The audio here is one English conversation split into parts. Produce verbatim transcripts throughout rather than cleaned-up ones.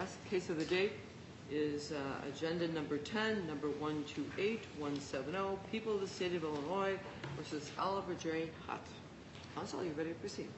last case of the day is uh, agenda number ten, number one two eight one seven zero, People of the State of Illinois versus Oliver J. Hutt. Counsel, are you ready to proceed?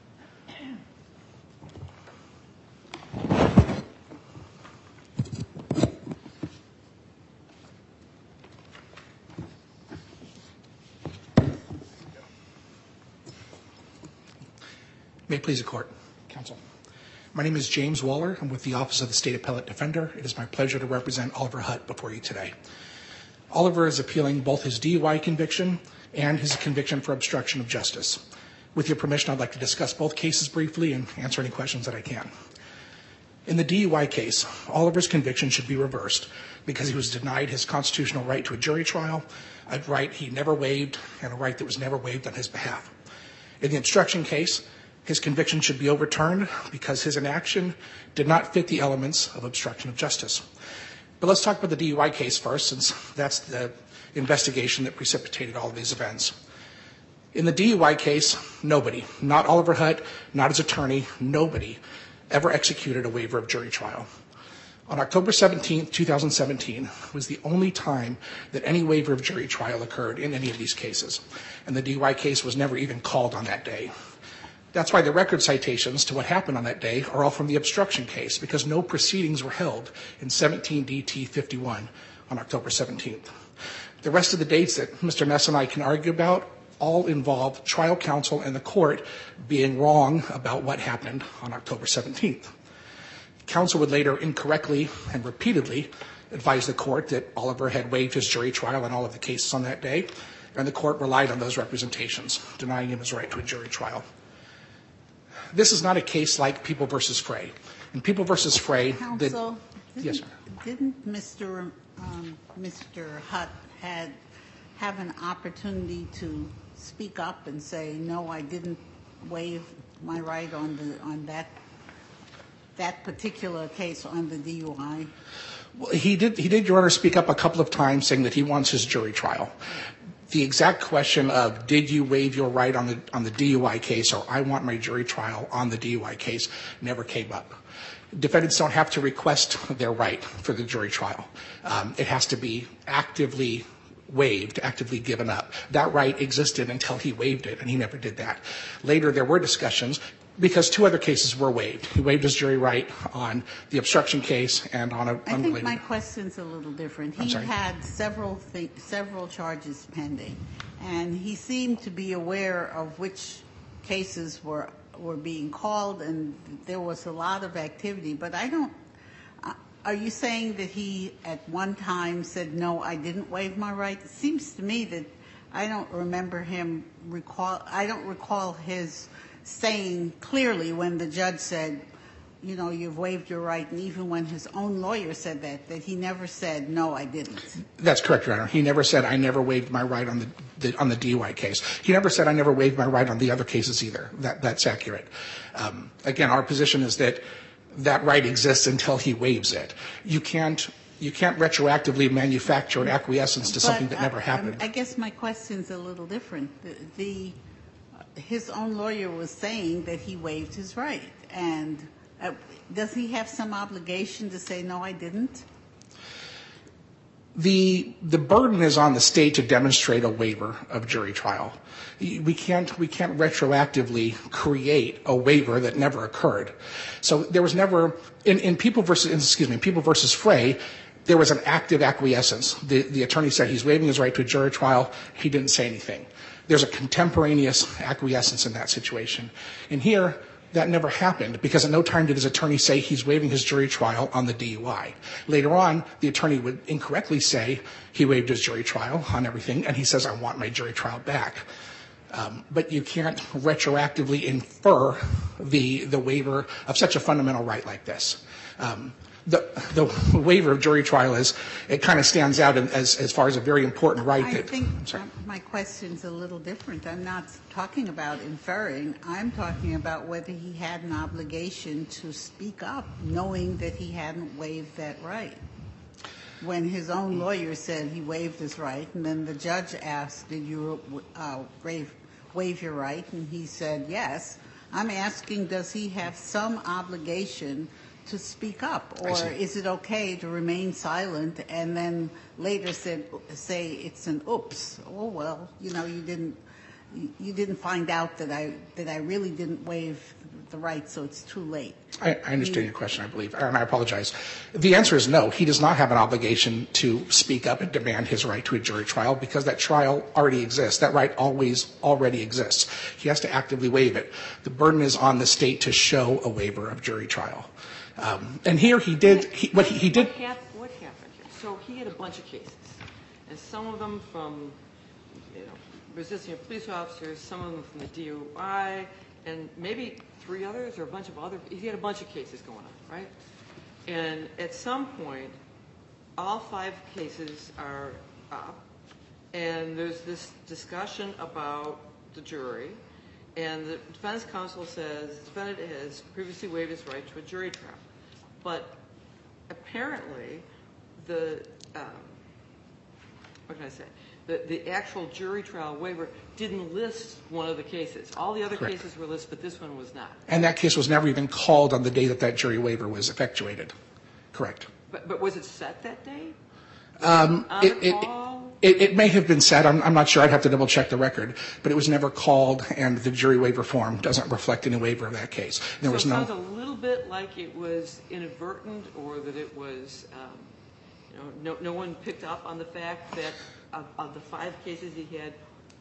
May it please the court, counsel. My name is James Waller. I'm with the Office of the State Appellate Defender. It is my pleasure to represent Oliver Hutt before you today. Oliver is appealing both his D U I conviction and his conviction for obstruction of justice. With your permission, I'd like to discuss both cases briefly and answer any questions that I can. In the D U I case, Oliver's conviction should be reversed because he was denied his constitutional right to a jury trial, a right he never waived, and a right that was never waived on his behalf. In the obstruction case, his conviction should be overturned because his inaction did not fit the elements of obstruction of justice. But let's talk about the D U I case first, since that's the investigation that precipitated all of these events. In the D U I case, nobody, not Oliver Hutt, not his attorney, nobody ever executed a waiver of jury trial. On October seventeenth, two thousand seventeen was the only time that any waiver of jury trial occurred in any of these cases, and the D U I case was never even called on that day. That's why the record citations to what happened on that day are all from the obstruction case, because no proceedings were held in seventeen D T fifty-one on October seventeenth. The rest of the dates that Mister Ness and I can argue about all involve trial counsel and the court being wrong about what happened on October seventeenth. Counsel would later incorrectly and repeatedly advise the court that Oliver had waived his jury trial in all of the cases on that day, and the court relied on those representations, denying him his right to a jury trial. This is not a case like People versus Frey. In People versus Frey, Counsel, the, yes, sir. Didn't Mister Um, Mister Hutt had have an opportunity to speak up and say, no, I didn't waive my right on the on that that particular case on the D U I? Well, he did. He did, Your Honor, speak up a couple of times, saying that he wants his jury trial. The exact question of did you waive your right on the on the D U I case, or I want my jury trial on the D U I case, never came up. Defendants don't have to request their right for the jury trial. Um, it has to be actively waived, actively given up. That right existed until he waived it, and he never did that. Later, there were discussions, because two other cases were waived. He waived his jury right on the obstruction case and on a I unrelated. think my question's a little different. I'm He sorry? had several th- several charges pending, and he seemed to be aware of which cases were were being called, and there was a lot of activity. But I don't. Uh, are you saying that he at one time said, "No, I didn't waive my right"? It seems to me that I don't remember him recall. I don't recall his saying clearly when the judge said, you know, you've waived your right, and even when his own lawyer said that, that he never said, no, I didn't. That's correct, Your Honor. He never said, I never waived my right on the, the on the D U I case. He never said, I never waived my right on the other cases either. That, that's accurate. Um, again, our position is that that right exists until he waives it. You can't you can't retroactively manufacture an acquiescence to But something that I, never happened. I guess my question's a little different. The, the his own lawyer was saying that he waived his right, and uh, does he have some obligation to say, no, I didn't? The the burden is on the state to demonstrate a waiver of jury trial. We can't we can't retroactively create a waiver that never occurred. So there was never in, in People versus excuse me People versus Frey, there was an active acquiescence. The the attorney said he's waiving his right to a jury trial. He didn't say anything. There's a contemporaneous acquiescence in that situation. And here, that never happened, because at no time did his attorney say he's waiving his jury trial on the D U I. Later on, the attorney would incorrectly say he waived his jury trial on everything, and he says, I want my jury trial back. Um, but you can't retroactively infer the the waiver of such a fundamental right like this. Um, the the waiver of jury trial is, it kind of stands out as as far as a very important right. I that, think I'm sorry. my question's a little different. I'm not talking about inferring. I'm talking about whether he had an obligation to speak up, knowing that he hadn't waived that right. When his own lawyer said he waived his right, and then the judge asked, did you uh, waive, waive your right? And he said yes. I'm asking, does he have some obligation to speak up? I Or see. is it okay to remain silent and then later said, say it's an oops? Oh, well, you know, you didn't, you you didn't find out that I, that I really didn't waive the right, so it's too late. I, I understand your question, I believe, and I apologize. The answer is no. He does not have an obligation to speak up and demand his right to a jury trial because that trial already exists. That right always already exists. He has to actively waive it. The burden is on the state to show a waiver of jury trial. Um, and here he did, he, what he, he did. What, hap- what happened here? So he had a bunch of cases, and some of them from, you know, resisting police officers, some of them from the D U I, and maybe three others or a bunch of other. He had a bunch of cases going on, right? And at some point, all five cases are up, and there's this discussion about the jury, and the defense counsel says the defendant has previously waived his right to a jury trial. But apparently, the, um, what can I say, the, the actual jury trial waiver didn't list one of the cases. All the other Correct. cases were listed, but this one was not. And that case was never even called on the day that that jury waiver was effectuated. Correct. But, but was it set that day? Um, On it, the it, call? it, it may have been said. I'm, I'm not sure. I'd have to double check the record. But it was never called, and the jury waiver form doesn't reflect any waiver of that case. There so was it no. sounds a little bit like it was inadvertent, or that it was, um, you know, no, no one picked up on the fact that of, of the five cases he had,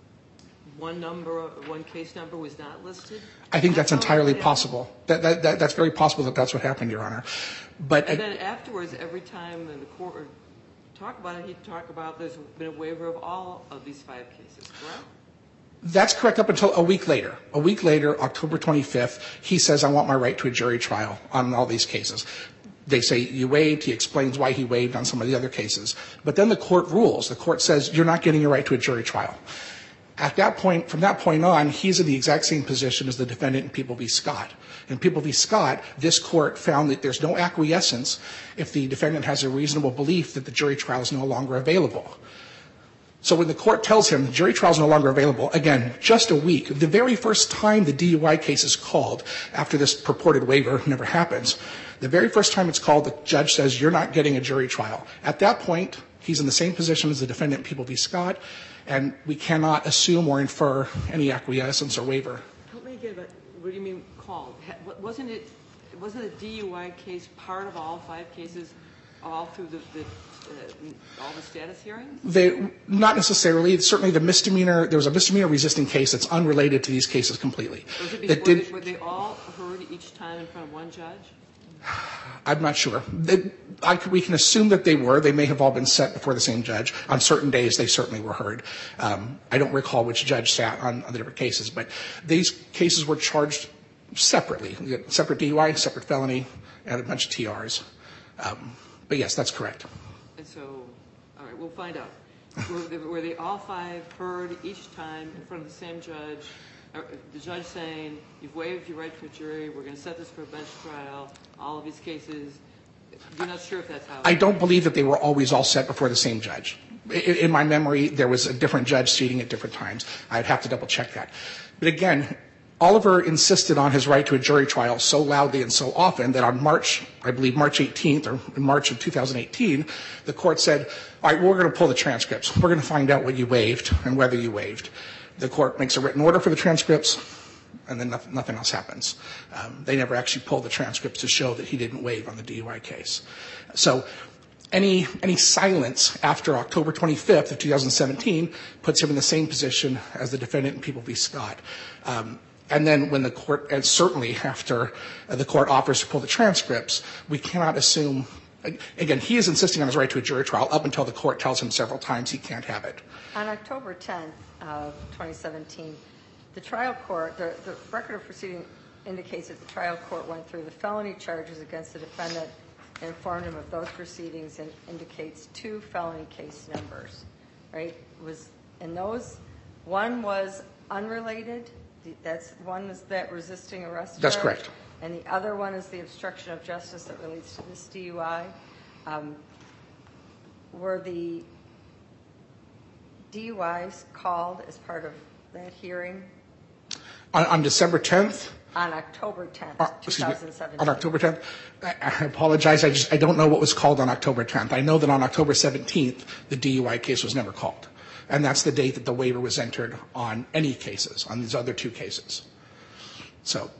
one number, one case number was not listed. I think that's That's how it entirely happened. possible. That, that, that, that's very possible that that's what happened, Your Honor. But And then afterwards, every time in the court would talk about it, he'd talk about there's been a waiver of all of these five cases, correct? that's correct up until a week later. A week later, October twenty-fifth, he says, I want my right to a jury trial on all these cases. They say you waived. He explains why he waived on some of the other cases. But then the court rules. The court says you're not getting your right to a jury trial. At that point, from that point on, he's in the exact same position as the defendant in People v. Scott. In People v. Scott, this court found that there's no acquiescence if the defendant has a reasonable belief that the jury trial is no longer available. So when the court tells him the jury trial is no longer available, again, just a week, the very first time the D U I case is called, after this purported waiver never happens, the very first time it's called, the judge says you're not getting a jury trial. At that point, he's in the same position as the defendant in People v. Scott, and we cannot assume or infer any acquiescence or waiver. Help me get it. What do you mean called? Ha- Wasn't it, wasn't the D U I case part of all five cases all through the, the uh, all the status hearings? They, not necessarily. Certainly the misdemeanor, there was a misdemeanor resisting case that's unrelated to these cases completely. Was it That before did, they, were they all heard each time in front of one judge? I'm not sure. They, I, we can assume that they were. They may have all been set before the same judge. On certain days, they certainly were heard. Um, I don't recall which judge sat on, on the different cases, but these cases were charged separately. Separate D U I, separate felony, and a bunch of T Rs. Um, but yes, that's correct. And so, all right, we'll find out. Were they, were they all five heard each time in front of the same judge? Or the judge saying, you've waived your right to a jury, we're going to set this for a bench trial, all of these cases. You're not sure if that's how. I don't believe that they were always all set before the same judge. In, in my memory, there was a different judge seating at different times. I'd have to double check that. But again, Oliver insisted on his right to a jury trial so loudly and so often that on March, I believe March eighteenth or in March of two thousand eighteen, the court said, all right, well, we're going to pull the transcripts. We're going to find out what you waived and whether you waived. The court makes a written order for the transcripts, and then nothing, nothing else happens. Um, they never actually pulled the transcripts to show that he didn't waive on the D U I case. So any, any silence after October twenty-fifth of two thousand seventeen puts him in the same position as the defendant in People v. Scott. Um, and then when the court, and certainly after uh, the court offers to pull the transcripts, we cannot assume, again, he is insisting on his right to a jury trial up until the court tells him several times he can't have it. On October tenth of twenty seventeen, the trial court, the, the record of proceeding indicates that the trial court went through the felony charges against the defendant and informed him of those proceedings and indicates two felony case numbers, right? Was, and those, one was unrelated, that's one is that resisting arrest That's charge, correct. and the other one is the obstruction of justice that relates to this D U I. Um, were the D U Is called as part of that hearing? On, on December tenth? On October tenth, Uh, excuse me, twenty seventeen. on October tenth? I, I apologize, I just, I don't know what was called on October tenth. I know that on October seventeenth, the D U I case was never called. And that's the date that the waiver was entered on any cases, on these other two cases. So,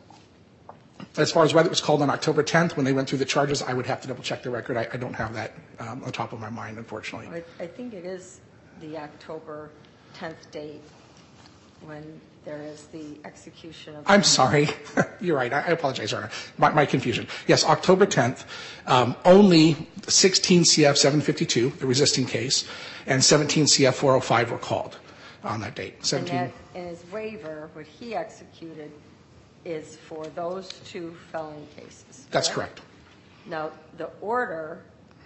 as far as whether it was called on October tenth when they went through the charges, I would have to double check the record. I, I don't have that um, on top of my mind, unfortunately. I, I think it is the October tenth date when there is the execution of. I'm sorry. You're right. I, I apologize, Your Honor. My, my confusion. Yes, October tenth, um, only sixteen C F seven fifty-two, the resisting case, and seventeen C F four oh five were called on that date. And seventeen. that, in his waiver, what he executed is for those two felony cases. That's correct. Now, the order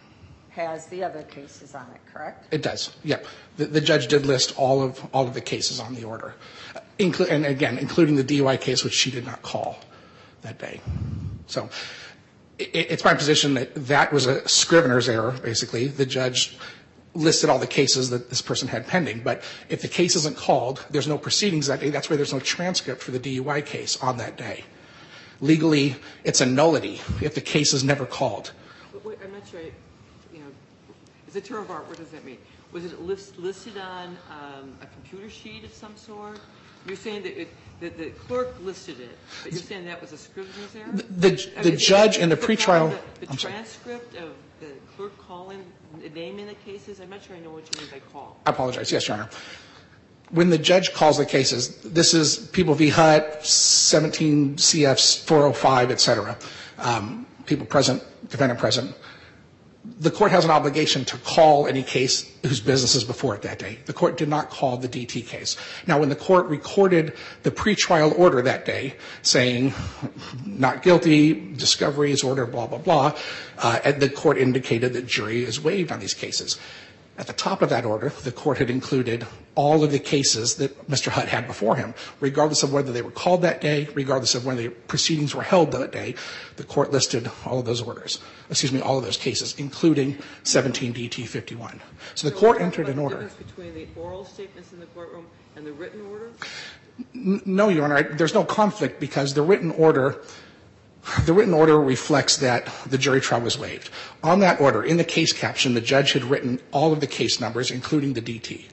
has the other cases on it, correct? It does. Yep. The, the judge did list all of all of the cases on the order, uh, inclu- and again, including the D U I case, which she did not call that day. So, it, it's my position that that was a scrivener's error. Basically, the judge listed all the cases that this person had pending, but if the case isn't called, there's no proceedings that day. That's why there's no transcript for the D U I case on that day. Legally, it's a nullity if the case is never called. But wait, I'm not sure, I, you know, as a term of art, what does that mean? Was it list, listed on um, a computer sheet of some sort? You're saying that, it, that the clerk listed it, but you're saying that was a scrivener's error? The, the, I the mean, judge in the the pretrial. The, the I'm sorry. transcript of the clerk calling, naming the cases, I'm not sure I know what you mean by call. I apologize. Yes, Your Honor. When the judge calls the cases, this is People v. Hutt, seventeen C Fs four oh five, et cetera. Um, people present, defendant present. The court has an obligation to call any case whose business is before it that day. The court did not call the D T case. Now, when the court recorded the pretrial order that day, saying not guilty, discovery is ordered, blah, blah, blah, uh, and the court indicated that jury is waived on these cases. At the top of that order, the court had included all of the cases that Mister Hutt had before him, regardless of whether they were called that day, regardless of when the proceedings were held that day. The court listed all of those orders, excuse me, all of those cases, including seventeen D T fifty-one. So the So court we're talking entered about an the order. difference between the oral statements in the courtroom and the written order? N- No, Your Honor, I- there's no conflict because the written order The written order reflects that the jury trial was waived. On that order, in the case caption, the judge had written all of the case numbers, including the D T.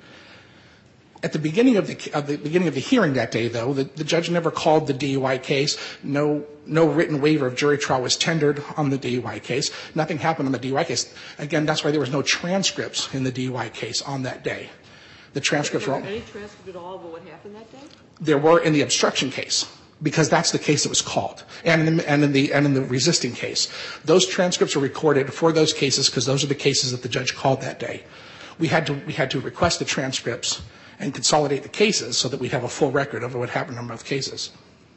At the beginning of the, of the beginning of the hearing that day, though, the, the judge never called the D U I case. No, no written waiver of jury trial was tendered on the D U I case. Nothing happened on the D U I case. Again, that's why there was no transcripts in the D U I case on that day. The transcripts were Was all, there any transcript at all about what happened that day? there were in the obstruction case, because that's the case that was called, and in, and in the and in the resisting case. Those transcripts are recorded for those cases because those are the cases that the judge called that day. We had to we had to request the transcripts and consolidate the cases so that we have a full record of what happened in both cases.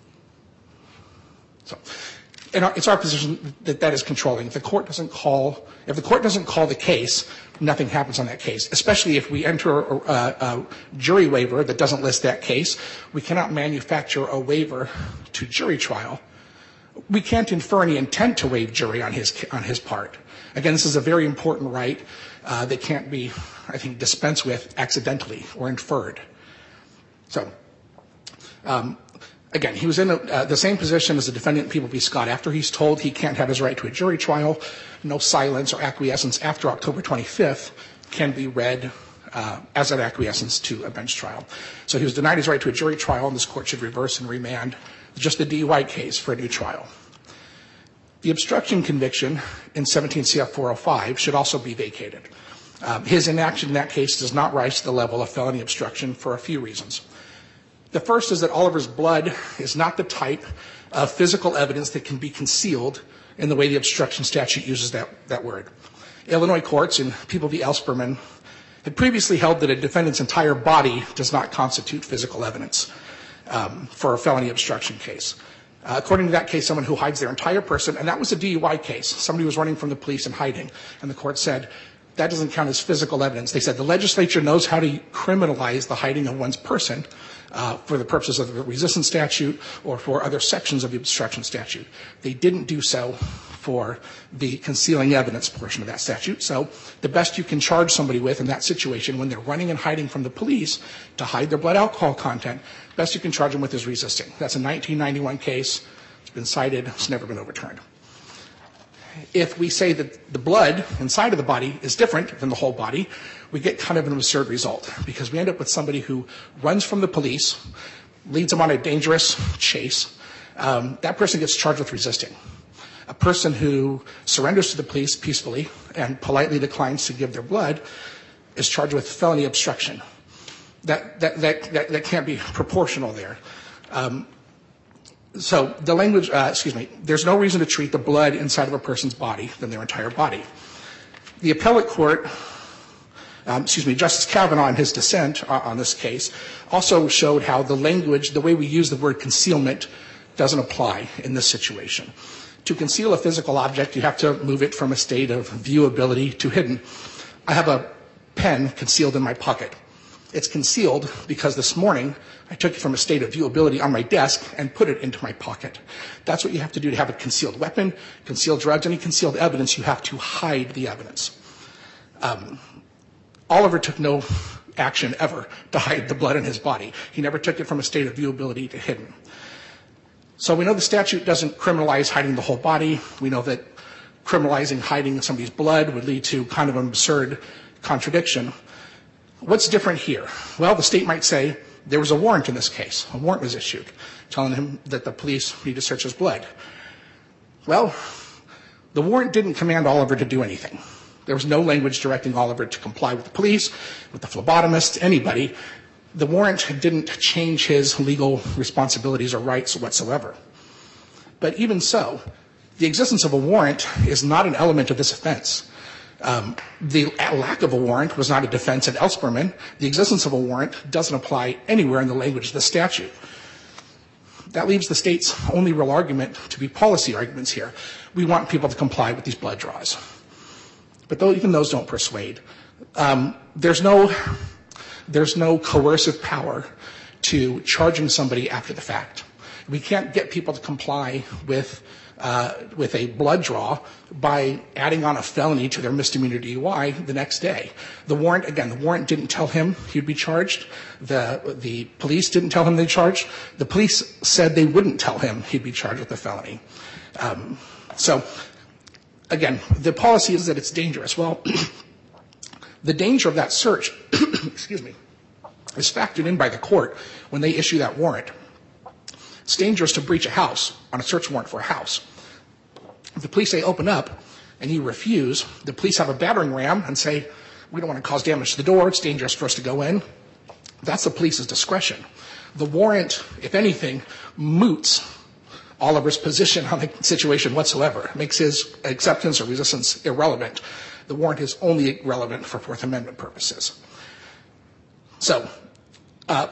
So, and it's our position that that is controlling. If the court doesn't call, if the court doesn't call the case, nothing happens on that case. Especially if we enter a, a, a jury waiver that doesn't list that case, we cannot manufacture a waiver to jury trial. We can't infer any intent to waive jury on his on his part. Again, this is a very important right uh, that can't be, I think, dispensed with accidentally or inferred. So, um, again, he was in a, uh, the same position as the defendant in People v. Scott. After he's told he can't have his right to a jury trial, no silence or acquiescence after October twenty-fifth can be read uh, as an acquiescence to a bench trial. So he was denied his right to a jury trial, and this court should reverse and remand just the D U I case for a new trial. The obstruction conviction in seventeen C F four oh five should also be vacated. Um, his inaction in that case does not rise to the level of felony obstruction for a few reasons. The first is that Oliver's blood is not the type of physical evidence that can be concealed in the way the obstruction statute uses that, that word. Illinois courts in People v. Ellspermann had previously held that a defendant's entire body does not constitute physical evidence um, for a felony obstruction case. Uh, according to that case, someone who hides their entire person, and that was a D U I case. Somebody was running from the police and hiding, and the court said, that doesn't count as physical evidence. They said the legislature knows how to criminalize the hiding of one's person uh, for the purposes of the resistance statute or for other sections of the obstruction statute. They didn't do so for the concealing evidence portion of that statute. So the best you can charge somebody with in that situation when they're running and hiding from the police to hide their blood alcohol content, best you can charge them with is resisting. That's a nineteen ninety-one case. It's been cited. It's never been overturned. If we say that the blood inside of the body is different than the whole body, we get kind of an absurd result because we end up with somebody who runs from the police, leads them on a dangerous chase. Um, that person gets charged with resisting. A person who surrenders to the police peacefully and politely declines to give their blood is charged with felony obstruction. That, that, that, that, that can't be proportional there. Um, So the language, uh, excuse me, there's no reason to treat the blood inside of a person's body than their entire body. The appellate court, um, excuse me, Justice Kavanaugh in his dissent uh, on this case also showed how the language, the way we use the word concealment doesn't apply in this situation. To conceal a physical object, you have to move it from a state of viewability to hidden. I have a pen concealed in my pocket. It's concealed because this morning I took it from a state of viewability on my desk and put it into my pocket. That's what you have to do to have a concealed weapon, concealed drugs, any concealed evidence. You have to hide the evidence. Um, Oliver took no action ever to hide the blood in his body. He never took it from a state of viewability to hidden. So we know the statute doesn't criminalize hiding the whole body. We know that criminalizing hiding somebody's blood would lead to kind of an absurd contradiction. What's different here? Well, the state might say there was a warrant in this case. A warrant was issued telling him that the police need to search his blood. Well, the warrant didn't command Oliver to do anything. There was no language directing Oliver to comply with the police, with the phlebotomist, anybody. The warrant didn't change his legal responsibilities or rights whatsoever. But even so, the existence of a warrant is not an element of this offense. Um, the lack of a warrant was not a defense at Ellspermann. The existence of a warrant doesn't apply anywhere in the language of the statute. That leaves the state's only real argument to be policy arguments here. We want people to comply with these blood draws. But though, even those don't persuade. Um, there's no, there's no coercive power to charging somebody after the fact. We can't get people to comply with Uh, with a blood draw by adding on a felony to their misdemeanor D U I the next day. The warrant, again, the warrant didn't tell him he'd be charged. The, the police didn't tell him they'd charged. The police said they wouldn't tell him he'd be charged with a felony. Um, so, again, the policy is that it's dangerous. Well, the danger of that search, excuse me, is factored in by the court when they issue that warrant. It's dangerous to breach a house on a search warrant for a house. If the police say open up and you refuse, the police have a battering ram and say, we don't want to cause damage to the door, it's dangerous for us to go in. That's the police's discretion. The warrant, if anything, moots Oliver's position on the situation whatsoever. It makes his acceptance or resistance irrelevant. The warrant is only relevant for Fourth Amendment purposes. So, uh,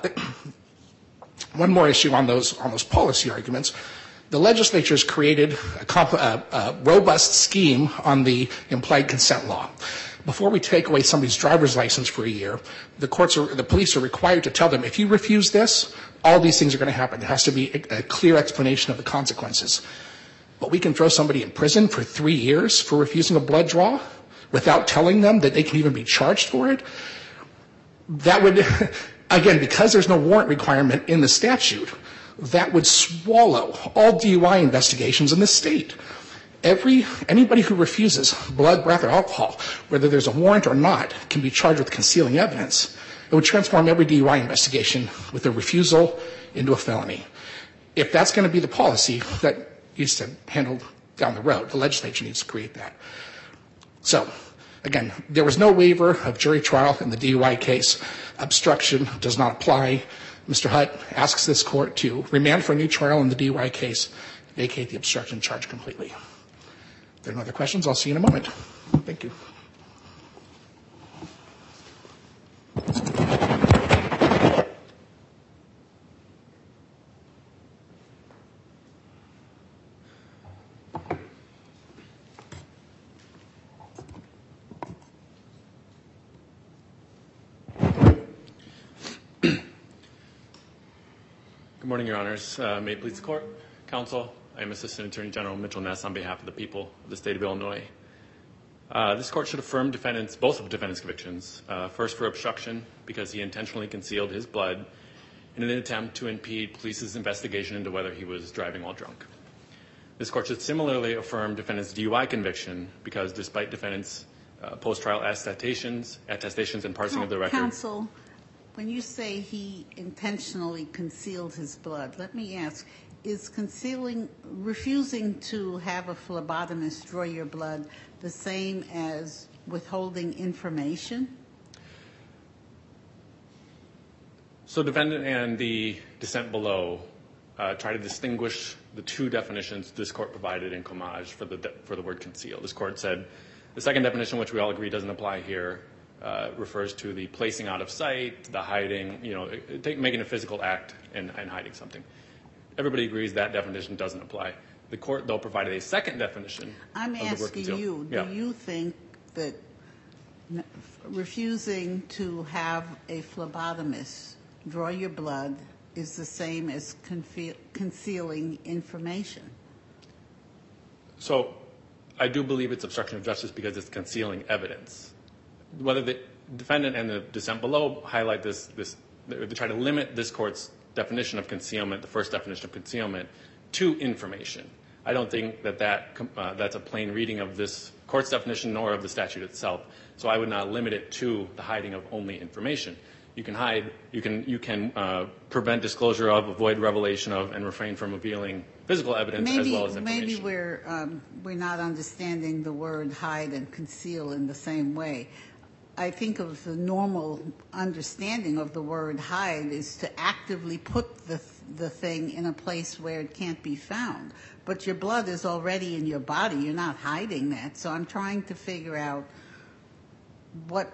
one more issue on those on those policy arguments. The legislature has created a, comp- a, a robust scheme on the implied consent law. Before we take away somebody's driver's license for a year, the courts are, the police are required to tell them, if you refuse this, all these things are going to happen. There has to be a, a clear explanation of the consequences. But we can throw somebody in prison for three years for refusing a blood draw without telling them that they can even be charged for it. That would, again, because there's no warrant requirement in the statute, that would swallow all D U I investigations in this state. Every, anybody who refuses blood, breath, or alcohol, whether there's a warrant or not, can be charged with concealing evidence. It would transform every D U I investigation with a refusal into a felony. If that's going to be the policy that needs to handle down the road, the legislature needs to create that. So, again, there was no waiver of jury trial in the D U I case. Obstruction does not apply. Mister Hutt asks this court to remand for a new trial in the D U I case, vacate the obstruction charge completely. If there are no other questions, I'll see you in a moment. Thank you. Good morning, Your Honors. Uh, may it please the Court, Counsel. I am Assistant Attorney General Mitchell Ness on behalf of the people of the state of Illinois. Uh, this court should affirm defendants, both of defendants' convictions. Uh, first for obstruction because he intentionally concealed his blood in an attempt to impede police's investigation into whether he was driving while drunk. This court should similarly affirm defendant's D U I conviction because despite defendant's uh, post-trial attestations, attestations and parsing of the record. Counsel, when you say he intentionally concealed his blood, let me ask, is concealing, refusing to have a phlebotomist draw your blood the same as withholding information? So defendant and the dissent below uh, try to distinguish the two definitions this court provided in Comage for the, de- for the word conceal. This court said the second definition, which we all agree doesn't apply here, uh, refers to the placing out of sight, the hiding, you know, take, making a physical act and, and hiding something. Everybody agrees that definition doesn't apply. The court, though, provided a second definition I'm of the word asking conceal. you, Yeah. do you think that n- refusing to have a phlebotomist draw your blood is the same as confe- concealing information? So I do believe it's obstruction of justice because it's concealing evidence. Whether the defendant and the dissent below highlight this, this they try to limit this court's definition of concealment, the first definition of concealment, to information. I don't think that, that uh, that's a plain reading of this court's definition nor of the statute itself. So I would not limit it to the hiding of only information. You can hide, you can, you can uh, prevent disclosure of, avoid revelation of, and refrain from revealing physical evidence maybe, as well as information. Maybe we're, um, we're not understanding the word hide and conceal in the same way. I think of the normal understanding of the word hide is to actively put the, the thing in a place where it can't be found. But your blood is already in your body. You're not hiding that. So I'm trying to figure out what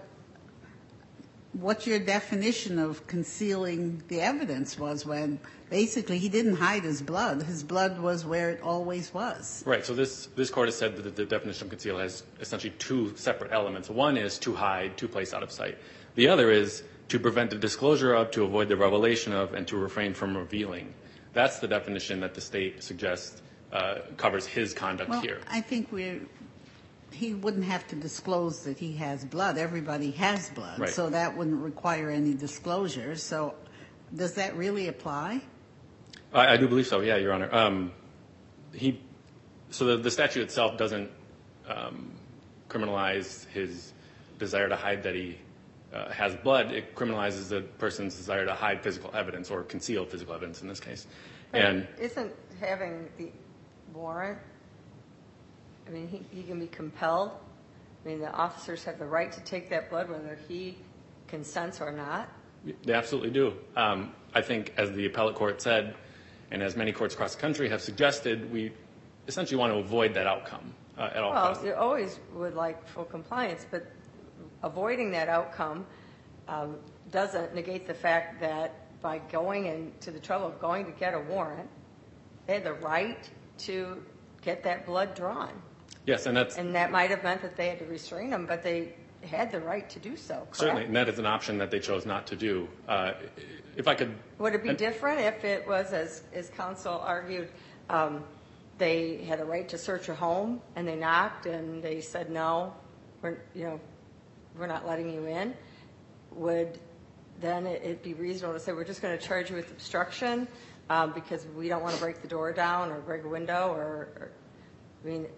what your definition of concealing the evidence was when basically he didn't hide his blood. His blood was where it always was. Right. So this, this court has said that the definition of conceal has essentially two separate elements. One is to hide, to place out of sight. The other is to prevent the disclosure of, to avoid the revelation of, and to refrain from revealing. That's the definition that the state suggests uh, covers his conduct Well, here. I think we're, he wouldn't have to disclose that he has blood. Everybody has blood. Right. So that wouldn't require any disclosure. So does that really apply? I, I do believe so, yeah, Your Honor. Um, he, so the, the statute itself doesn't um, criminalize his desire to hide that he uh, has blood. It criminalizes the person's desire to hide physical evidence or conceal physical evidence in this case. But And isn't having the warrant, I mean, he, he can be compelled. I mean, the officers have the right to take that blood whether he consents or not. they absolutely do. Um, I think, as the appellate court said, and as many courts across the country have suggested, we essentially want to avoid that outcome uh, at all Well, costs. you always would like full compliance, but avoiding that outcome um, doesn't negate the fact that by going into the trouble of going to get a warrant, they had the right to get that blood drawn. Yes, and that's And that might have meant that they had to restrain him, but they had the right to do so, correct? certainly, and that is an option that they chose not to do. Uh, if I could, Would it be and- different if it was, as, as counsel argued, um, they had a right to search a home and they knocked and they said, no, we're, you know, we're not letting you in? Would then it it be reasonable to say, we're just going to charge you with obstruction um, because we don't want to break the door down or break a window? Or, or, I mean,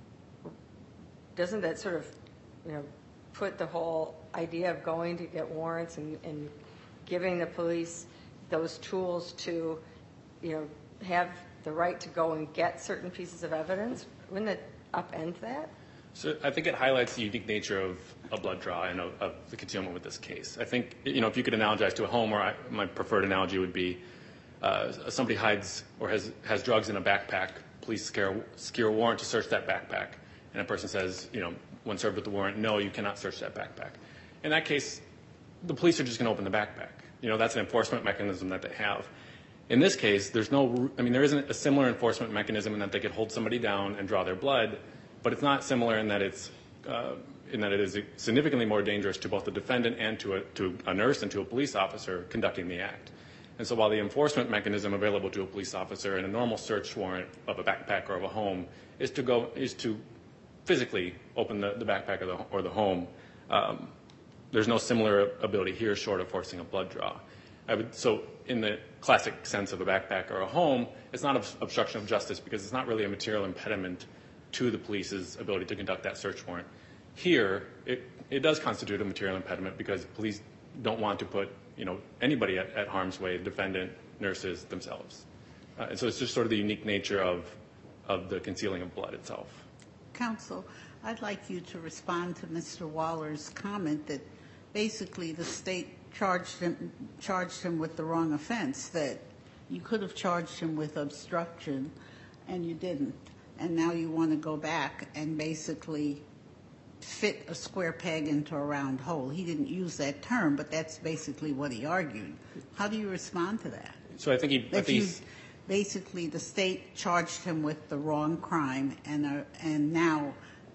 doesn't that sort of, you know, put the whole idea of going to get warrants and, and giving the police those tools to, you know, have the right to go and get certain pieces of evidence? Wouldn't it upend that? So I think it highlights the unique nature of a blood draw and of, of the concealment with this case. I think, you know, if you could analogize to a home, or I, my preferred analogy would be uh, somebody hides or has, has drugs in a backpack. Police secure, secure a warrant to search that backpack. And a person says, you know, when served with the warrant, no, you cannot search that backpack. In that case, the police are just going to open the backpack. You know, that's an enforcement mechanism that they have. In this case, there's no, I mean, there isn't a similar enforcement mechanism in that they could hold somebody down and draw their blood, but it's not similar in that it's, uh, in that it is significantly more dangerous to both the defendant and to a, to a nurse and to a police officer conducting the act. And so while the enforcement mechanism available to a police officer in a normal search warrant of a backpack or of a home is to go is to physically open the, the backpack or the, or the home, um, there's no similar ability here short of forcing a blood draw. I would, so in the classic sense of a backpack or a home, it's not ob- obstruction of justice because it's not really a material impediment to the police's ability to conduct that search warrant. Here, it, it does constitute a material impediment because police don't want to put you know, anybody at, at harm's way, defendant, nurses, themselves. Uh, and so it's just sort of the unique nature of, of the concealing of blood itself. Counsel, I'd like you to respond to Mister Waller's comment that basically the state charged him, charged him with the wrong offense, that you could have charged him with obstruction and you didn't. And now you want to go back and basically fit a square peg into a round hole. He didn't use that term, but that's basically what he argued. How do you respond to that? So I think he, I That think you, he's, basically the state charged him with the wrong crime and uh, and now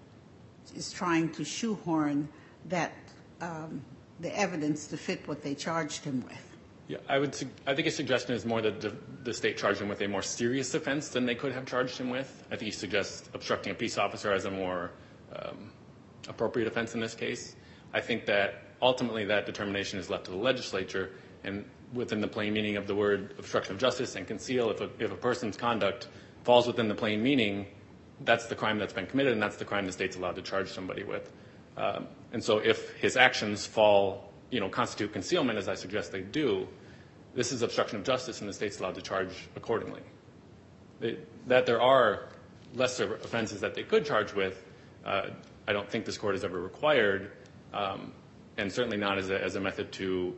is trying to shoehorn that um, the evidence to fit what they charged him with. yeah, I would, su- I think his suggestion is more that the, the state charged him with a more serious offense than they could have charged him with. I think he suggests obstructing a peace officer as a more um, appropriate offense in this case. I think that ultimately that determination is left to the legislature, and within the plain meaning of the word obstruction of justice and conceal, if a, if a person's conduct falls within the plain meaning, that's the crime that's been committed, and that's the crime the state's allowed to charge somebody with. Um, and so if his actions fall, you know, constitute concealment, as I suggest they do, this is obstruction of justice, and the state's allowed to charge accordingly. They, that there are lesser offenses that they could charge with, uh, I don't think this court has ever required, um, and certainly not as a, as a method to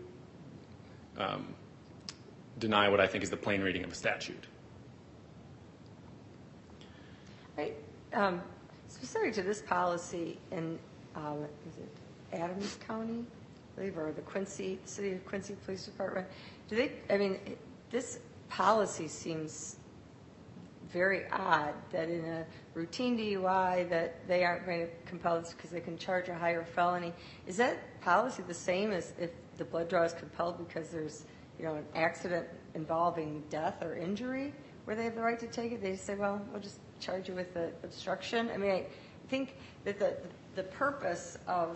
um, deny what I think is the plain reading of a statute. Right. Um, specific to this policy in, um, is it Adams County, I believe, or the Quincy, City of Quincy Police Department, do they, I mean, this policy seems very odd that in a routine D U I that they aren't going to compel this because they can charge a higher felony. Is that policy the same as if the blood draw is compelled because there's, you know, an accident involving death or injury where they have the right to take it? They just say, well, we'll just charge you with the obstruction. I mean, I think that the, the purpose of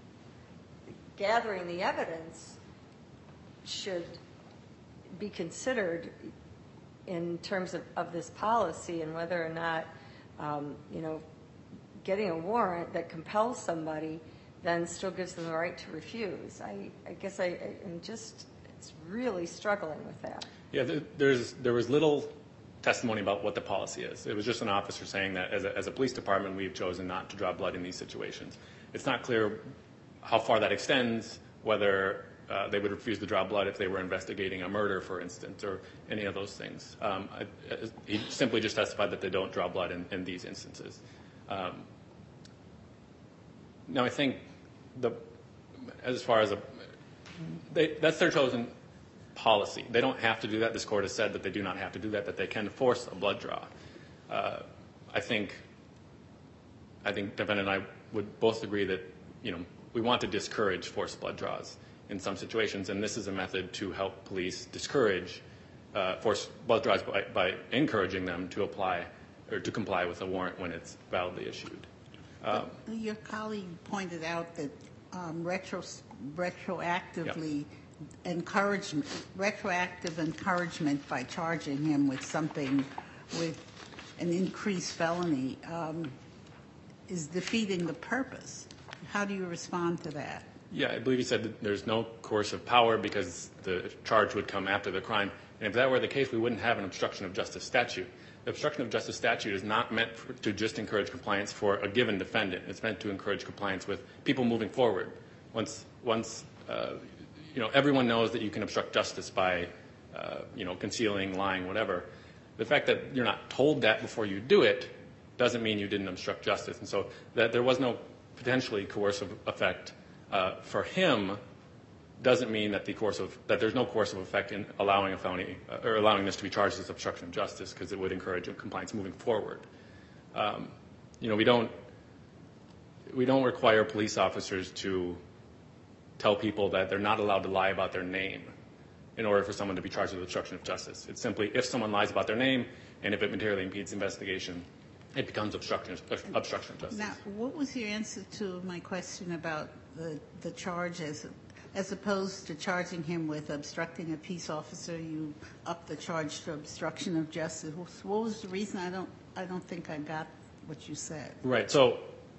gathering the evidence should be considered in terms of, of this policy and whether or not, um, you know, getting a warrant that compels somebody then still gives them the right to refuse. I, I guess I, I am just it's really struggling with that. Yeah, there, there's there was little testimony about what the policy is. It was just an officer saying that as a, as a police department, we've chosen not to draw blood in these situations. It's not clear how far that extends, whether uh, they would refuse to draw blood if they were investigating a murder, for instance, or any of those things. Um, I, I, he simply just testified that they don't draw blood in, in these instances. Um, now, I think the as far as a they, that's their chosen policy. They don't have to do that. This court has said that they do not have to do that, that they can force a blood draw. Uh, I think I think defendant and I would both agree that, you know, we want to discourage forced blood draws in some situations, and this is a method to help police discourage uh, forced blood draws by, by encouraging them to apply or to comply with a warrant when it's validly issued. Um, Your colleague pointed out that um, retro, retroactively encouragement, retroactive encouragement by charging him with something with an increased felony um, is defeating the purpose. How do you respond to that? Yeah, I believe he said that there's no coercive power because the charge would come after the crime. And if that were the case, we wouldn't have an obstruction of justice statute. The obstruction of justice statute is not meant for, to just encourage compliance for a given defendant. It's meant to encourage compliance with people moving forward. Once, once uh, you know, everyone knows that you can obstruct justice by, uh, you know, concealing, lying, whatever. The fact that you're not told that before you do it doesn't mean you didn't obstruct justice. And so that there was no potentially coercive effect uh, for him doesn't mean that the coercive that there's no coercive effect in allowing a felony uh, or allowing this to be charged as obstruction of justice, because it would encourage compliance moving forward. Um, you know, we don't we don't require police officers to tell people that they're not allowed to lie about their name. in order for someone to be charged with obstruction of justice. It's simply if someone lies about their name and if it materially impedes the investigation, it becomes obstruction, obstruction of justice. Now, what was your answer to my question about the, the charge as, as opposed to charging him with obstructing a peace officer, you upped the charge to obstruction of justice? What was the reason? I don't, I don't think I got what you said. Right. So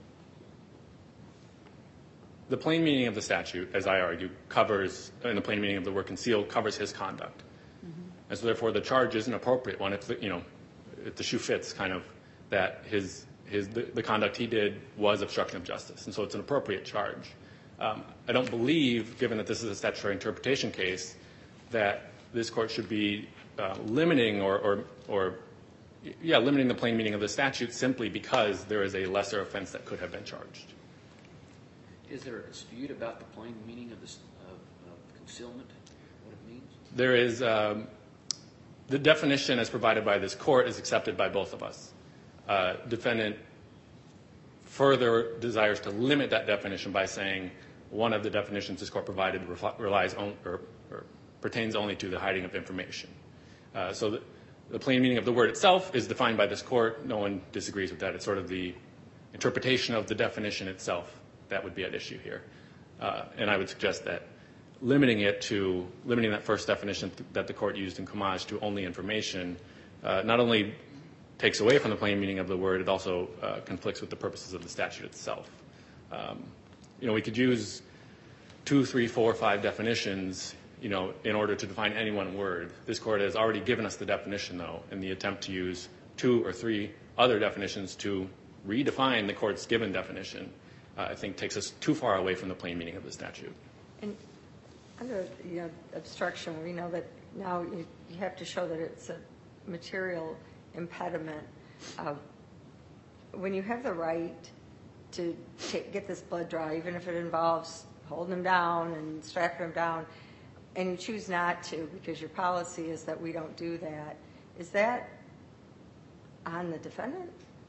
the plain meaning of the statute, as I argue, covers, and the plain meaning of the word conceal covers his conduct. Mm-hmm. And so therefore the charge is an appropriate one if the, you know, if the shoe fits, kind of, that his, his the, the conduct he did was obstruction of justice. And so it's an appropriate charge. Um, I don't believe, given that this is a statutory interpretation case, that this court should be uh, limiting or, or, or, yeah, limiting the plain meaning of the statute simply because there is a lesser offense that could have been charged. Is there a dispute about the plain meaning of, this, of, of concealment, what it means? There is, um, the definition as provided by this court is accepted by both of us. Uh, defendant further desires to limit that definition by saying one of the definitions this court provided relies on or, or pertains only to the hiding of information. Uh, so the, the plain meaning of the word itself is defined by this court. No one disagrees with that. It's sort of the interpretation of the definition itself that would be at issue here. Uh, and I would suggest that limiting it to, limiting that first definition th- that the court used in Comage to only information uh, not only takes away from the plain meaning of the word, it also uh, conflicts with the purposes of the statute itself. Um, you know, we could use two, three, four, five definitions, you know, in order to define any one word. This court has already given us the definition, though, in the attempt to use two or three other definitions to redefine the court's given definition, uh, I think takes us too far away from the plain meaning of the statute. And under you know, obstruction, we know that now you, you have to show that it's a material impediment. Uh, when you have the right to take, get this blood draw, even if it involves holding them down and strapping them down, and you choose not to because your policy is that we don't do that, is that on the defendant?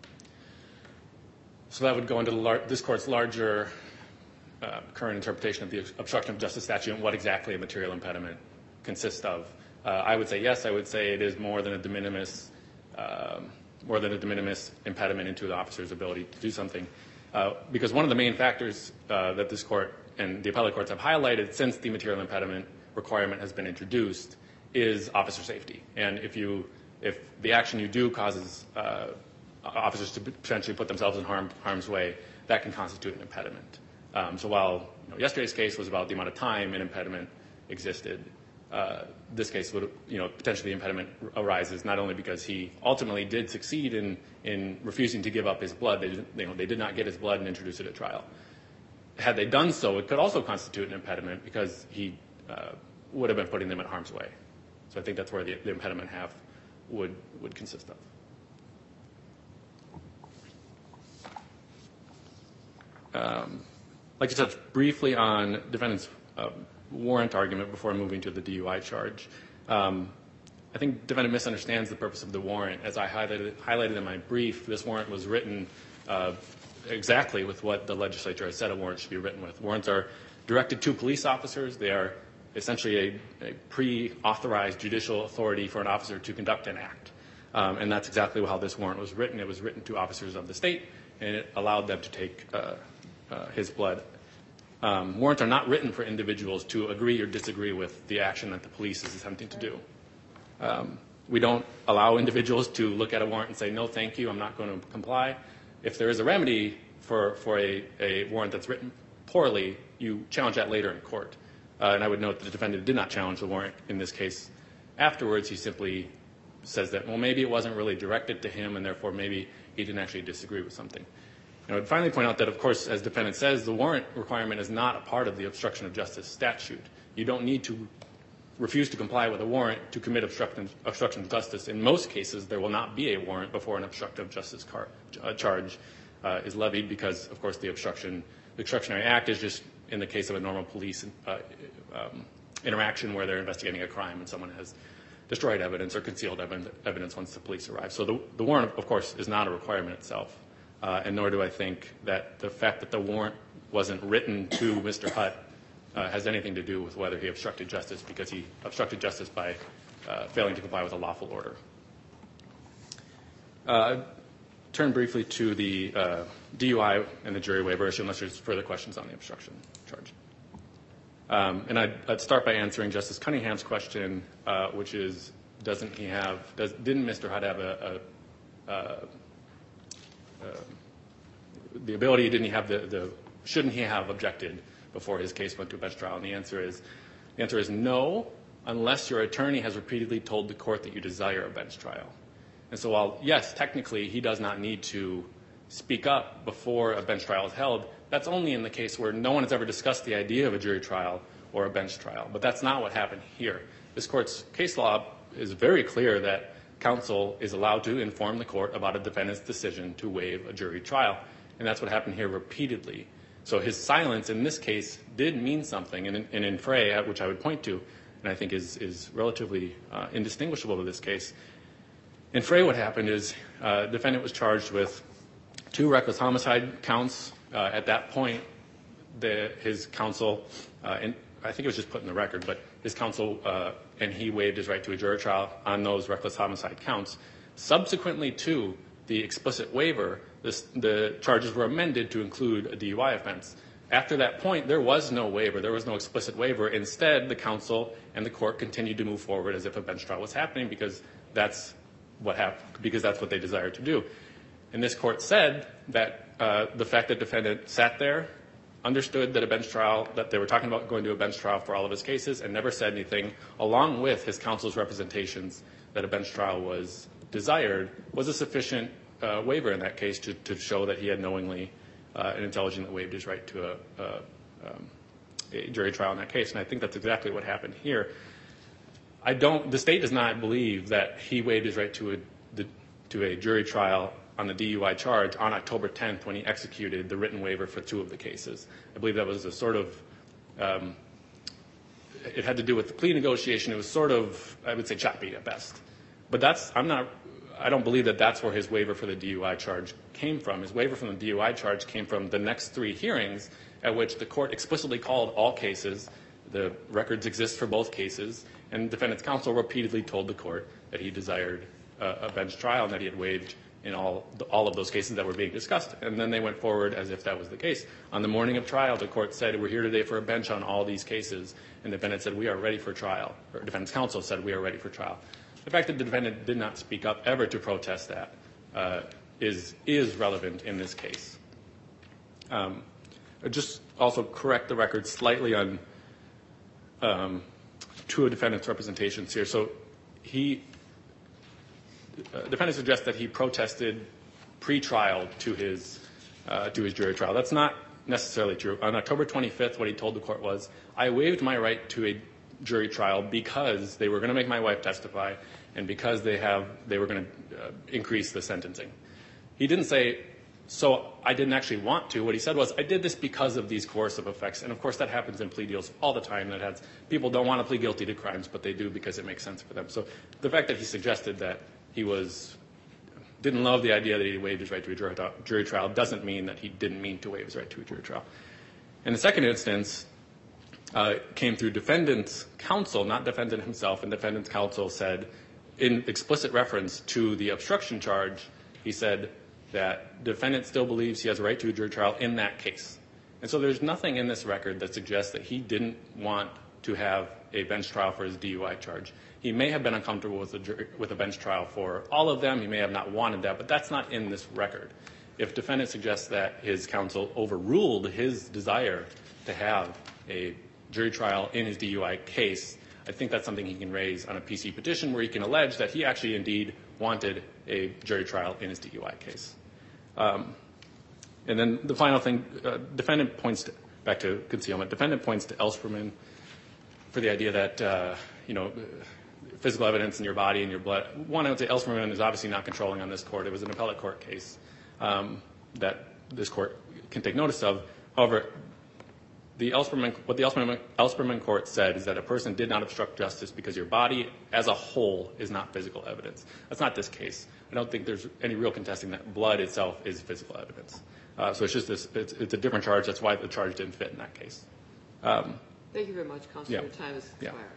So that would go into the lar- this court's larger uh, current interpretation of the obstruction of justice statute and what exactly a material impediment consists of. Uh, I would say yes. I would say it is more than a de minimis, um, more than a de minimis impediment into the officer's ability to do something, uh, because one of the main factors uh, that this court and the appellate courts have highlighted since the material impediment requirement has been introduced is officer safety. And if you, if the action you do causes uh, officers to potentially put themselves in harm, harm's way, that can constitute an impediment. Um, so while you know, yesterday's case was about the amount of time an impediment existed, uh, this case would, you know, potentially the impediment arises not only because he ultimately did succeed in, in refusing to give up his blood, they, did, you know, they did not get his blood and introduce it at trial. Had they done so, it could also constitute an impediment because he uh, would have been putting them in harm's way. So I think that's where the, the impediment half would, would consist of. Um, I'd like to touch briefly on defendant's uh, warrant argument before moving to the D U I charge. Um, I think defendant misunderstands the purpose of the warrant. As I highlighted, highlighted in my brief, this warrant was written uh, exactly with what the legislature has said a warrant should be written with. Warrants are directed to police officers. They are essentially a, a pre-authorized judicial authority for an officer to conduct an act. Um, and that's exactly how this warrant was written. It was written to officers of the state, and it allowed them to take uh, uh, his blood. Um, warrants are not written for individuals to agree or disagree with the action that the police is attempting to do. Um, we don't allow individuals to look at a warrant and say, no, thank you, I'm not going to comply. If there is a remedy for, for a, a warrant that's written poorly, you challenge that later in court. Uh, and I would note that the defendant did not challenge the warrant in this case. Afterwards, he simply says that, well, maybe it wasn't really directed to him, and therefore maybe he didn't actually disagree with something. And I would finally point out that, of course, as defendant says, the warrant requirement is not a part of the obstruction of justice statute. You don't need to refuse to comply with a warrant to commit obstruction, obstruction of justice. In most cases, there will not be a warrant before an obstructive justice car, uh, charge uh, is levied because, of course, the obstruction, the Obstructionary Act is just in the case of a normal police uh, um, interaction where they're investigating a crime and someone has destroyed evidence or concealed evidence once the police arrive. So the, the warrant, of course, is not a requirement itself. Uh, and nor do I think that the fact that the warrant wasn't written to Mister Hutt uh, has anything to do with whether he obstructed justice because he obstructed justice by uh, failing to comply with a lawful order. Uh, turn briefly to the uh, D U I and the jury waiver issue, unless there's further questions on the obstruction charge. Um, and I'd, I'd start by answering Justice Cunningham's question, uh, which is, doesn't he have, does, didn't Mister Hutt have a, a, a, a the ability, didn't he have the, the, shouldn't he have objected before his case went to a bench trial? And the answer is, the answer is no, unless your attorney has repeatedly told the court that you desire a bench trial. And so while, yes, technically he does not need to speak up before a bench trial is held, that's only in the case where no one has ever discussed the idea of a jury trial or a bench trial. But that's not what happened here. This court's case law is very clear that counsel is allowed to inform the court about a defendant's decision to waive a jury trial. And that's what happened here repeatedly. So his silence in this case did mean something. And in, and in Frey, which I would point to, and I think is, is relatively uh, indistinguishable to this case, in Frey what happened is uh, the defendant was charged with two reckless homicide counts. Uh, at that point, the, his counsel, uh, and I think it was just put in the record, but his counsel uh, and he waived his right to a jury trial on those reckless homicide counts. Subsequently to the explicit waiver, this, the charges were amended to include a D U I offense. After that point, there was no waiver. There was no explicit waiver. Instead, the counsel and the court continued to move forward as if a bench trial was happening because that's what happened, because that's what they desired to do. And this court said that uh, the fact that defendant sat there, understood that a bench trial, that they were talking about going to a bench trial for all of his cases, and never said anything, along with his counsel's representations that a bench trial was desired, was a sufficient uh, waiver in that case to, to show that he had knowingly uh, and intelligently waived his right to a, a, um, a jury trial in that case. And I think that's exactly what happened here. I don't, the state does not believe that he waived his right to a, the, to a jury trial on the D U I charge on October tenth when he executed the written waiver for two of the cases. I believe that was a sort of, um, it had to do with the plea negotiation. It was sort of, I would say, choppy at best. But that's, I'm not, I don't believe that that's where his waiver for the D U I charge came from. His waiver from the D U I charge came from the next three hearings at which the court explicitly called all cases. The records exist for both cases. And the defendant's counsel repeatedly told the court that he desired uh, a bench trial and that he had waived in all, all of those cases that were being discussed. And then they went forward as if that was the case. On the morning of trial, the court said, we're here today for a bench on all these cases. And the defendant said, we are ready for trial. Or defendant's counsel said, we are ready for trial. The fact that the defendant did not speak up ever to protest that uh, is, is relevant in this case. Um, just also correct the record slightly on um, two of defendant's representations here. So he, uh, defendant suggests that he protested pre-trial to his, uh, to his jury trial. That's not necessarily true. On October twenty-fifth, what he told the court was, I waived my right to a jury trial because they were going to make my wife testify and because they have, they were going to uh, increase the sentencing. He didn't say, so I didn't actually want to. What he said was, I did this because of these coercive effects. And of course, that happens in plea deals all the time. That has, people don't want to plead guilty to crimes, but they do because it makes sense for them. So the fact that he suggested that he was, didn't love the idea that he waived his right to a jury, jury trial doesn't mean that he didn't mean to waive his right to a jury trial. In the second instance, uh, came through defendant's counsel, not defendant himself, and defendant's counsel said, in explicit reference to the obstruction charge, he said that defendant still believes he has a right to a jury trial in that case. And so there's nothing in this record that suggests that he didn't want to have a bench trial for his D U I charge. He may have been uncomfortable with a, jury, with a bench trial for all of them. He may have not wanted that, but that's not in this record. If defendant suggests that his counsel overruled his desire to have a jury trial in his D U I case, I think that's something he can raise on a P C petition where he can allege that he actually indeed wanted a jury trial in his D U I case. Um, and then the final thing, uh, defendant points to, back to concealment. Defendant points to Ellspermann for the idea that, uh, you know, physical evidence in your body and your blood. One, I would say Ellspermann is obviously not controlling on this court. It was an appellate court case um, that this court can take notice of. However, the Ellspermann, what the Ellspermann, Ellspermann court said is that a person did not obstruct justice because your body as a whole is not physical evidence. That's not this case. I don't think there's any real contesting that blood itself is physical evidence. Uh, so it's just this, it's, it's a different charge. That's why the charge didn't fit in that case. Um, Thank you very much, Counselor. Yeah. Your time has Yeah. expired.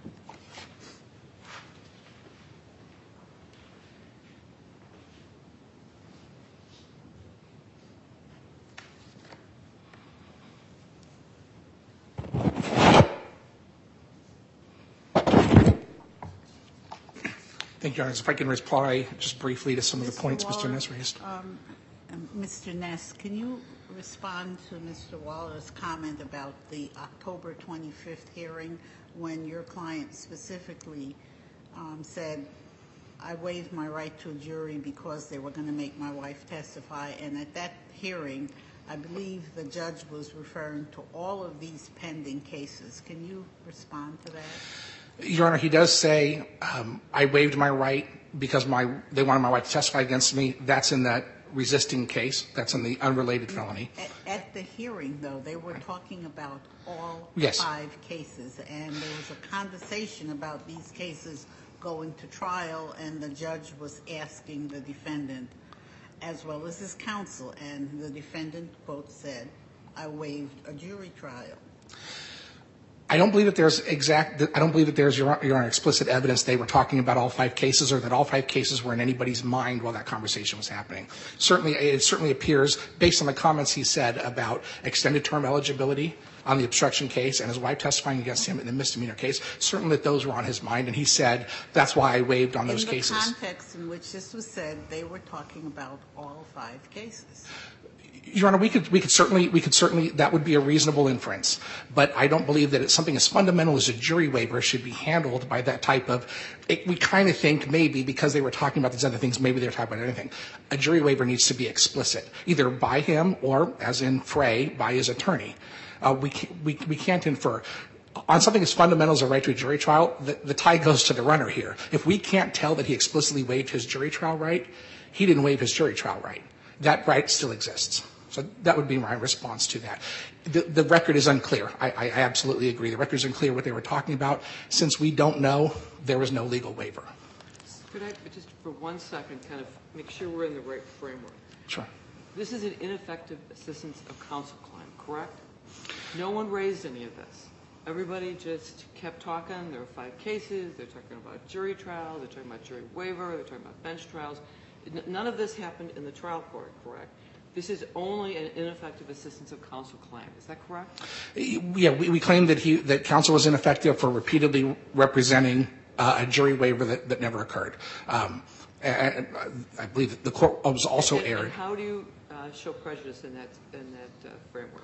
Thank you, Your Honors. If I can reply just briefly to some of the Mister points Mister Waller, Ness raised. Um, um, Mister Ness, can you respond to Mister Waller's comment about the October twenty-fifth hearing when your client specifically um, said, I waived my right to a jury because they were going to make my wife testify, and at that hearing, I believe the judge was referring to all of these pending cases. Can you respond to that? Your Honor, he does say, um, I waived my right because my they wanted my wife to testify against me. That's in that resisting case. That's in the unrelated felony. At, at the hearing, though, they were talking about all Yes. five cases, and there was a conversation about these cases going to trial, and the judge was asking the defendant, as well as his counsel, and the defendant, quote, said, I waived a jury trial. I don't believe that there's exact. I don't believe that there's your, your Honor, explicit evidence they were talking about all five cases, or that all five cases were in anybody's mind while that conversation was happening. Certainly, it certainly appears, based on the comments he said about extended term eligibility on the obstruction case and his wife testifying against him in the misdemeanor case, certainly that those were on his mind, and he said that's why I waived on those in cases. In the context in which this was said, they were talking about all five cases. Your Honor, we could, we could certainly, we could certainly, that would be a reasonable inference. But I don't believe that it's something as fundamental as a jury waiver should be handled by that type of, it, we kind of think maybe because they were talking about these other things, maybe they were talking about anything. A jury waiver needs to be explicit, either by him or, as in Frey, by his attorney. Uh, we, can't, we, we can't infer. On something as fundamental as a right to a jury trial, the, the tie goes to the runner here. If we can't tell that he explicitly waived his jury trial right, he didn't waive his jury trial right. That right still exists. So that would be my response to that. The, the record is unclear. I, I absolutely agree. The record is unclear what they were talking about. Since we don't know, there was no legal waiver. Could I just for one second kind of make sure we're in the right framework? Sure. This is an ineffective assistance of counsel claim, correct? No one raised any of this. Everybody just kept talking. There were five cases. They're talking about jury trial. They're talking about jury waiver. They're talking about bench trials. None of this happened in the trial court, correct? This is only an ineffective assistance of counsel claim. Is that correct? Yeah, we, we claim that he that counsel was ineffective for repeatedly representing uh, a jury waiver that, that never occurred. Um, and I believe that the court was also and, erred. And how do you uh, show prejudice in that in that uh, framework?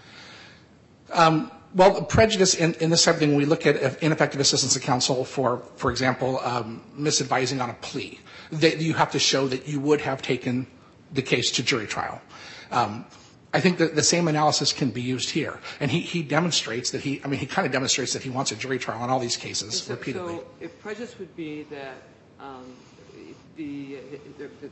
Um, well, prejudice in, in this type of thing, when we look at ineffective assistance of counsel for, for example, um, misadvising on a plea, that you have to show that you would have taken the case to jury trial. Um, I think that the same analysis can be used here. And he, he demonstrates that he, I mean, he kind of demonstrates that he wants a jury trial on all these cases so, repeatedly. So if prejudice would be that um, the, the, the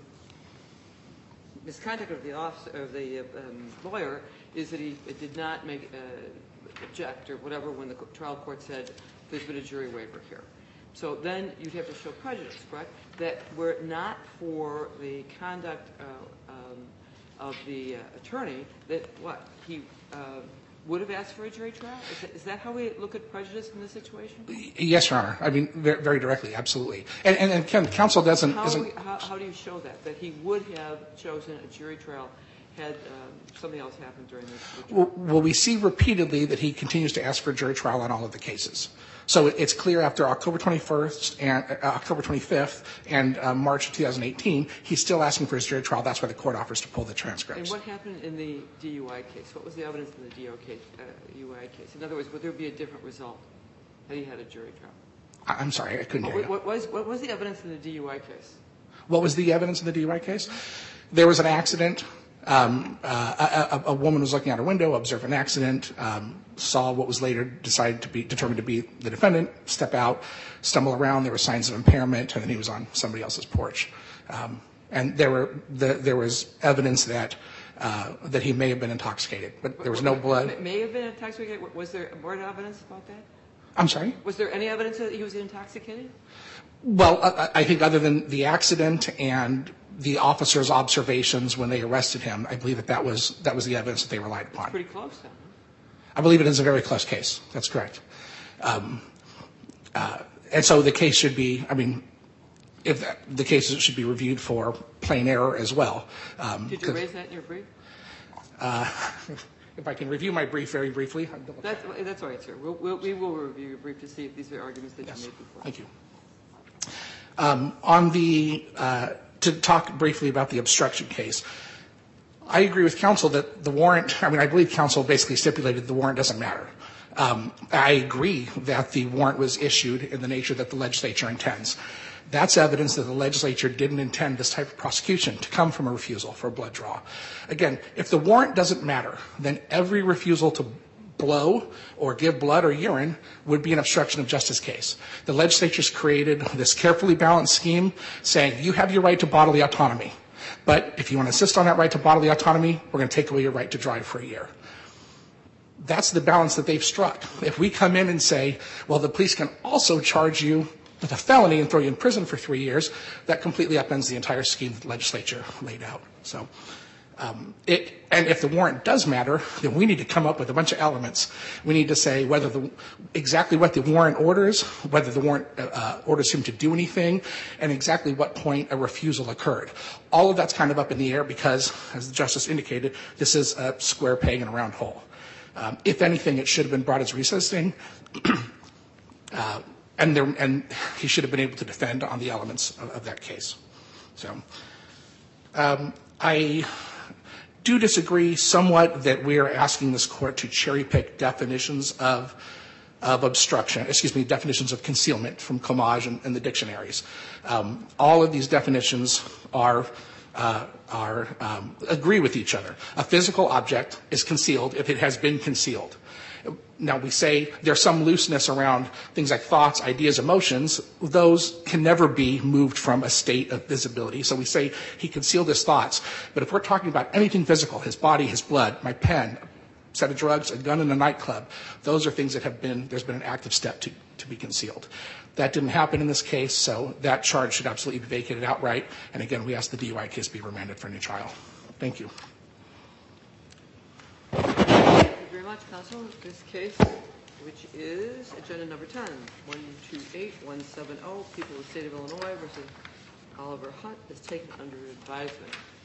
misconduct of the officer, of the um, lawyer is that he did not make uh, object or whatever when the trial court said there's been a jury waiver here. So then you'd have to show prejudice, correct? That were it not for the conduct uh, um, of the uh, attorney, that what he uh, would have asked for a jury trial. Is that, is that how we look at prejudice in this situation? Yes, Your Honor. I mean, very, very directly, absolutely. And, and, and Ken, counsel doesn't. How, isn't, we, how, how do you show that? That he would have chosen a jury trial had um, something else happened during this trial? Well, well, we see repeatedly that he continues to ask for a jury trial on all of the cases. So it's clear after October twenty-first and uh, October twenty-fifth and uh, March of two thousand eighteen, he's still asking for his jury trial. That's why the court offers to pull the transcripts. And what happened in the D U I case? What was the evidence in the D U I case? In other words, would there be a different result had he had a jury trial? I- I'm sorry, I couldn't hear you. What was, what was the evidence in the D U I case? What was the evidence in the D U I case? There was an accident. Um, uh, a, a woman was looking out her window, observed an accident, um, saw what was later decided to be determined to be the defendant, step out, stumble around. There were signs of impairment, and then he was on somebody else's porch. Um, and there were the, there was evidence that uh, that he may have been intoxicated, but there was no blood. May have been intoxicated. Was there more evidence about that? I'm sorry? Was there any evidence that he was intoxicated? Well, I, I think other than the accident and the officer's observations when they arrested him, I believe that that was that was the evidence that they relied upon. Pretty close then. I believe it is a very close case. That's correct. Um, uh, and so the case should be, I mean, if that, the case should be reviewed for plain error as well. Um, Did you raise that in your brief? Uh, if I can review my brief very briefly. That's, that's all right, sir. We'll, we'll, we will review your brief to see if these are arguments that Yes. you made before. Thank you. Um, on the, uh, to talk briefly about the obstruction case, I agree with counsel that the warrant, I mean, I believe counsel basically stipulated the warrant doesn't matter. Um, I agree that the warrant was issued in the nature that the legislature intends. That's evidence that the legislature didn't intend this type of prosecution to come from a refusal for a blood draw. Again, if the warrant doesn't matter, then every refusal to blow or give blood or urine would be an obstruction of justice case. The legislature's created this carefully balanced scheme saying you have your right to bodily autonomy, but if you want to insist on that right to bodily autonomy, we're going to take away your right to drive for a year. That's the balance that they've struck. If we come in and say, well, the police can also charge you with a felony and throw you in prison for three years, that completely upends the entire scheme the legislature laid out. So, um, it, and if the warrant does matter, then we need to come up with a bunch of elements. We need to say whether the, exactly what the warrant orders, whether the warrant uh, orders him to do anything, and exactly what point a refusal occurred. All of that's kind of up in the air because, as the Justice indicated, this is a square peg in a round hole. Um, if anything, it should have been brought as resisting. uh, And, there, and he should have been able to defend on the elements of, of that case. So um, I do disagree somewhat that we are asking this court to cherry pick definitions of, of obstruction, excuse me, definitions of concealment from Comage and, and the dictionaries. Um, all of these definitions are, uh, are um, agree with each other. A physical object is concealed if it has been concealed. Now, we say there's some looseness around things like thoughts, ideas, emotions. Those can never be moved from a state of visibility. So we say he concealed his thoughts. But if we're talking about anything physical, his body, his blood, my pen, a set of drugs, a gun in a nightclub, those are things that have been, there's been an active step to, to be concealed. That didn't happen in this case, so that charge should absolutely be vacated outright. And again, we ask the D U I case be remanded for a new trial. Thank you. Thank you very much, counsel. This case, which is agenda number ten, one two eight one seven zero, People of the State of Illinois versus Oliver Hutt, is taken under advisement.